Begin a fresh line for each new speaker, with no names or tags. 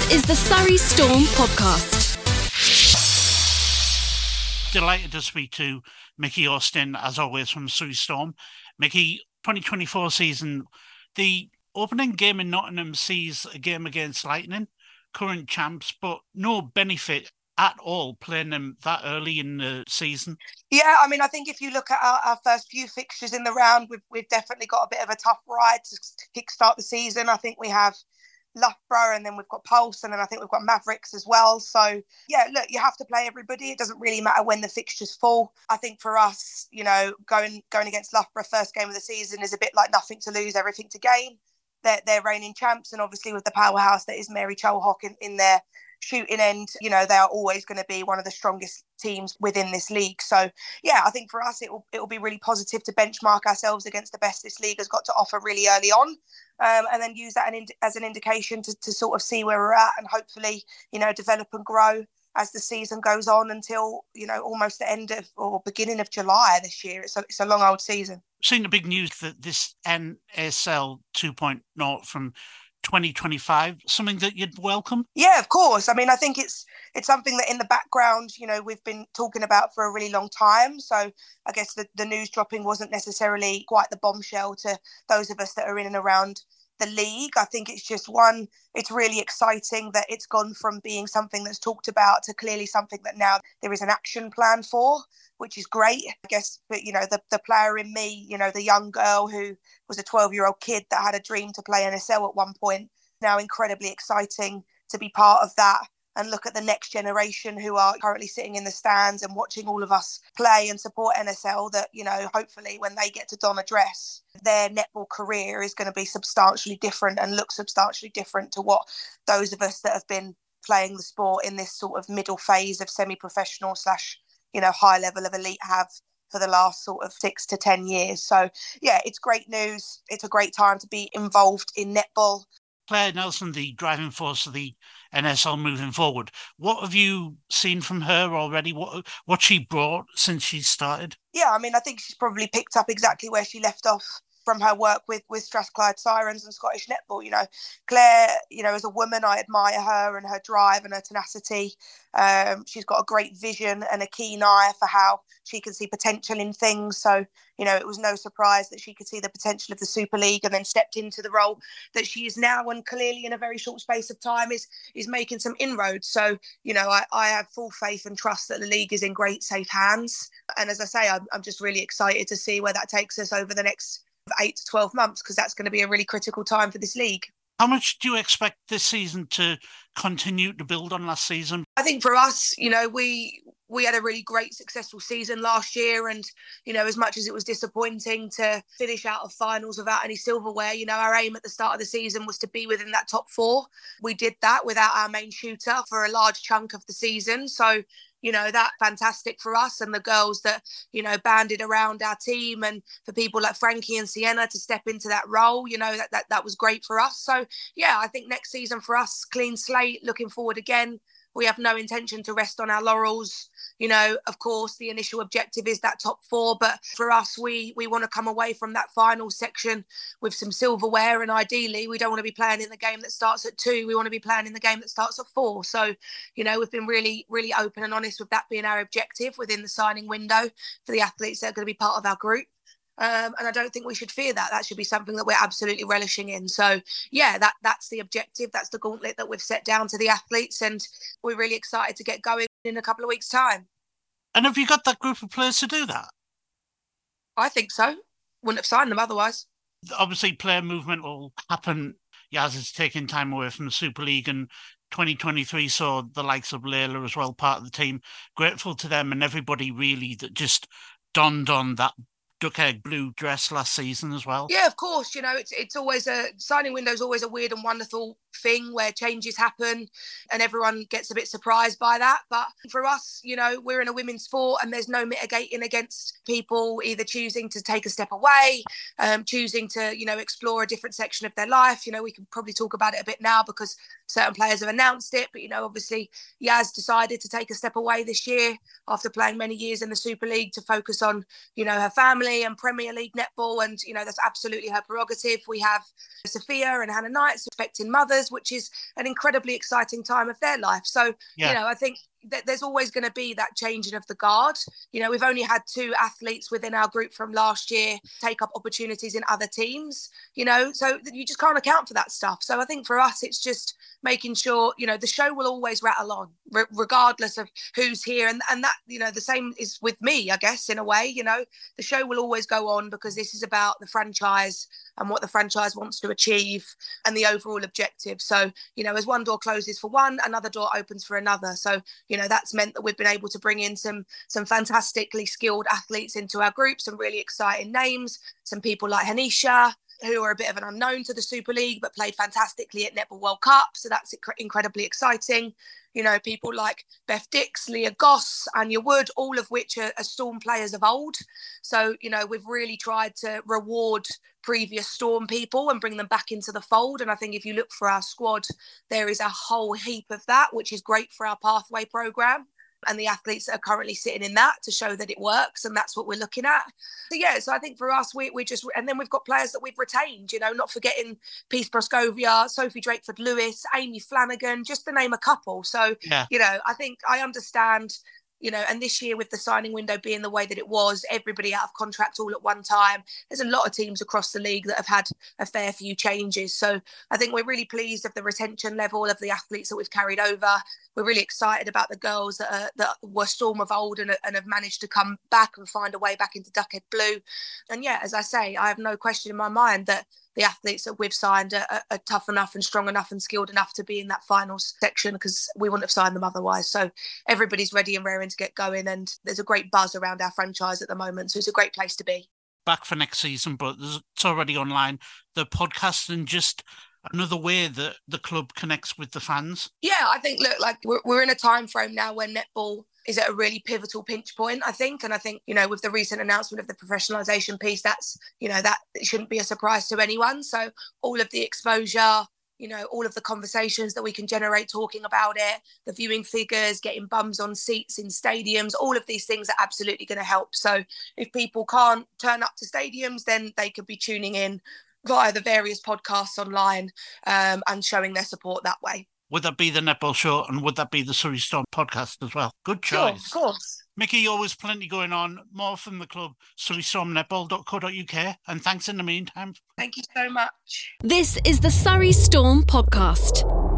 This is the Surrey Storm podcast.
Delighted to speak to Mickey Austin, as always, from Surrey Storm. Mickey, 2024 season, the opening game in Nottingham sees a game against Lightning, current champs, but no benefit at all playing them that early in the season.
Yeah, I mean, I think if you look at our first few fixtures in the round, we've definitely got a bit of a tough ride to kickstart the season. I think we have Loughborough, and then we've got Pulse, and then I think we've got Mavericks as well. So, yeah, look, you have to play everybody. It doesn't really matter when the fixtures fall. I think for us, you know, going against Loughborough first game of the season is a bit like nothing to lose, everything to gain. They're reigning champs, and obviously with the powerhouse that is Mary Chalhock in their shooting end, you know, they are always going to be one of the strongest teams within this league. So, yeah, I think for us, it will be really positive to benchmark ourselves against the best this league has got to offer really early on. And then use that as an indication to sort of see where we're at and hopefully, you know, develop and grow as the season goes on until, you know, almost the end of or beginning of July this year. It's a long old season.
Seen the big news that this NSL 2.0 from 2025, something that you'd welcome?
Yeah, of course. I mean, I think it's something that in the background, you know, we've been talking about for a really long time. So I guess the news dropping wasn't necessarily quite the bombshell to those of us that are in and around the league. I think it's just it's really exciting that it's gone from being something that's talked about to clearly something that now there is an action plan for, which is great. I guess, but you know, the player in me, you know, the young girl who was a 12-year-old kid that had a dream to play NSL at one point, now incredibly exciting to be part of that and look at the next generation who are currently sitting in the stands and watching all of us play and support NSL, that, you know, hopefully when they get to don a dress, their netball career is going to be substantially different and look substantially different to what those of us that have been playing the sport in this sort of middle phase of semi-professional / you know, high level of elite have for the last sort of 6 to 10 years. So, yeah, it's great news. It's a great time to be involved in netball.
Claire Nelson, the driving force of the NSL moving forward. What have you seen from her already? What she brought since she started?
Yeah, I mean, I think she's probably picked up exactly where she left off from her work with Strathclyde Sirens and Scottish Netball. You know, Claire, you know, as a woman, I admire her and her drive and her tenacity. She's got a great vision and a keen eye for how she can see potential in things. So, you know, it was no surprise that she could see the potential of the Super League and then stepped into the role that she is now, and clearly in a very short space of time is making some inroads. So, you know, I have full faith and trust that the league is in great, safe hands. And as I say, I'm just really excited to see where that takes us over the next 8 to 12 months, because that's going to be a really critical time for this league.
How much do you expect this season to continue to build on last season?
I think for us, you know, we had a really great, successful season last year. And, you know, as much as it was disappointing to finish out of finals without any silverware, you know, our aim at the start of the season was to be within that top 4. We did that without our main shooter for a large chunk of the season. So, you know, that's fantastic for us and the girls that, you know, banded around our team, and for people like Frankie and Sienna to step into that role, you know, that was great for us. So, yeah, I think next season for us, clean slate, looking forward again. We have no intention to rest on our laurels. You know, of course, the initial objective is that top 4. But for us, we want to come away from that final section with some silverware. And ideally, we don't want to be playing in the game that starts at 2. We want to be playing in the game that starts at 4. So, you know, we've been really, really open and honest with that being our objective within the signing window for the athletes that are going to be part of our group. And I don't think we should fear that. That should be something that we're absolutely relishing in. So, yeah, that's the objective. That's the gauntlet that we've set down to the athletes. And we're really excited to get going in a couple of weeks' time.
And have you got that group of players to do that?
I think so. Wouldn't have signed them otherwise.
Obviously, player movement will happen. Yaz is taking time away from the Super League, and 2023 saw the likes of Layla as well, part of the team. Grateful to them and everybody really that just donned on that duck egg blue dress last season as well.
Yeah, of course. You know, it's always a signing window is always a weird and wonderful thing where changes happen and everyone gets a bit surprised by that. But for us, you know, we're in a women's sport and there's no mitigating against people either choosing to take a step away, choosing to, you know, explore a different section of their life. You know, we can probably talk about it a bit now because certain players have announced it. But, you know, obviously Yaz decided to take a step away this year after playing many years in the Super League to focus on, you know, her family family and Premier League netball, and that's absolutely her prerogative. We have Sophia and Hannah Knights expecting mothers, which is an incredibly exciting time of their life. So I think there's always going to be that changing of the guard. We've only had 2 athletes within our group from last year take up opportunities in other teams, so you just can't account for that stuff. So I think for us, it's just making sure, the show will always rattle on regardless of who's here. And that, the same is with me, I guess, in a way, the show will always go on because this is about the franchise and what the franchise wants to achieve and the overall objective. So, as one door closes for one, another door opens for another. So, that's meant that we've been able to bring in some fantastically skilled athletes into our group, some really exciting names, some people like Hanisha, who are a bit of an unknown to the Super League, but played fantastically at Netball World Cup. So that's incredibly exciting. People like Beth Dix, Leah Goss, Anya Wood, all of which are Storm players of old. So, we've really tried to reward previous Storm people and bring them back into the fold. And I think if you look for our squad, there is a whole heap of that, which is great for our pathway programme. And the athletes that are currently sitting in that to show that it works. And that's what we're looking at. So I think for us, we just, and then we've got players that we've retained, not forgetting Peace Proscovia, Sophie Drakeford Lewis, Amy Flanagan, just to name a couple. So, I think I understand, and this year with the signing window being the way that it was, everybody out of contract all at one time, there's a lot of teams across the league that have had a fair few changes. So I think we're really pleased of the retention level of the athletes that we've carried over. We're really excited about the girls that were Storm of old and have managed to come back and find a way back into Duckhead Blue. And as I say, I have no question in my mind that the athletes that we've signed are tough enough and strong enough and skilled enough to be in that final section, because we wouldn't have signed them otherwise. So everybody's ready and raring to get going, and there's a great buzz around our franchise at the moment. So it's a great place to be.
Back for next season, but it's already online. The podcast and just another way that the club connects with the fans. Yeah,
I think, look, like we're in a time frame now where netball is at a really pivotal pinch point, I think. And I think, with the recent announcement of the professionalisation piece, that's, that shouldn't be a surprise to anyone. So all of the exposure, all of the conversations that we can generate talking about it, the viewing figures, getting bums on seats in stadiums, all of these things are absolutely going to help. So if people can't turn up to stadiums, then they could be tuning in via the various podcasts online and showing their support that way.
Would that be the Netball Show, and would that be the Surrey Storm podcast as well? Good choice.
Sure, of course.
Mickey, always plenty going on. More from the club, surreystormnetball.co.uk. And thanks in the meantime.
Thank you so much.
This is the Surrey Storm podcast.